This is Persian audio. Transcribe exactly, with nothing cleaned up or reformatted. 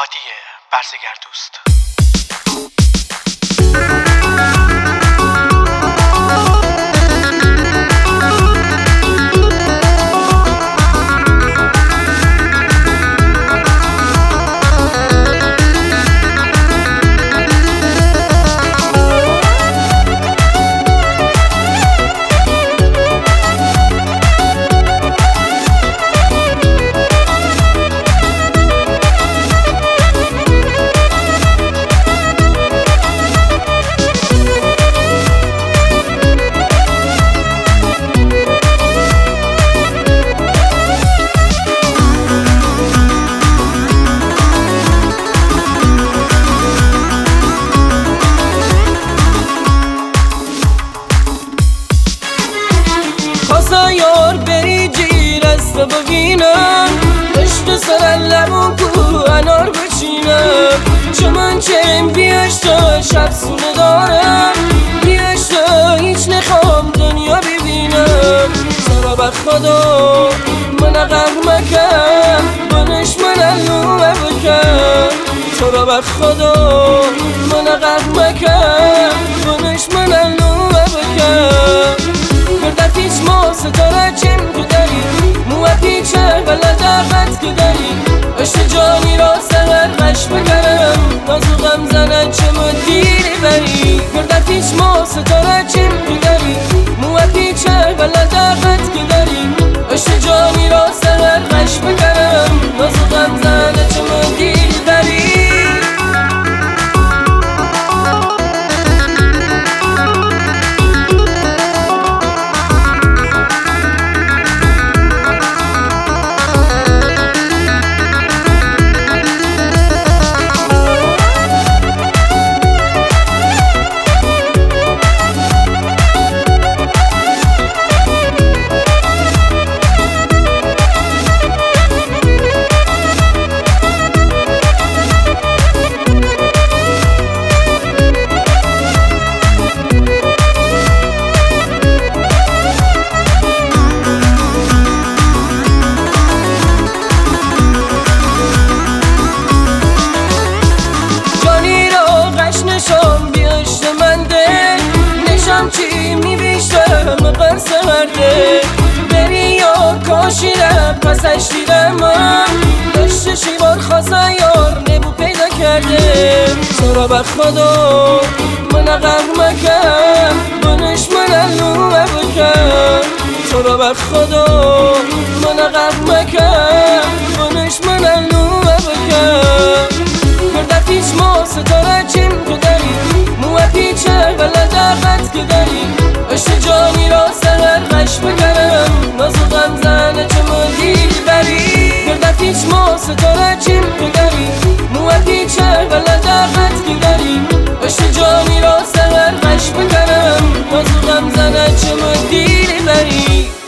هادی برزگردوست. یار بری جیر است ببینم عشق سر لبم کو انار بچینم چمن چم بیاش تا شب سونه دارم بیاش تا هیچ نخوام دنیا ببینم سرا بخدا من غرق مکن بنش من الو بکن سرا بخدا من غرق مکن بنش من الو بکن بردت هیچ ما ستاره چم که داری مو پیچه بلد دقت که داری عشق جانی را سهر غش بکرم نازو غم زنن چمو دیری بری بردت هیچ ما ستاره چم که داری مو پیچه بلد دقت که داری عشق جانی را سهر غش بکرم نازو غم زنن چمو دیری بری چی میبیشتم قرص ورده بری یا کاشیرم پسش دیرم من داشته شیوار خواسته یار نبو پیدا کرده سرا بخدا من غرق مکن بنش من الو بکن سرا بخدا من غرق مکن بنش من الو بکن بردت هیچ ما ستاره چیم که داری مو پیچه بلد دقت که داری عشق جانی را سهر غش بکرم نازو غم زنه چمو دیری بری بردت هیچ ما ستاره چیم که داری مو پیچه بلد دقت که داری عشق جانی را سهر غش بکرم نازو غم زنه چمو دیری بری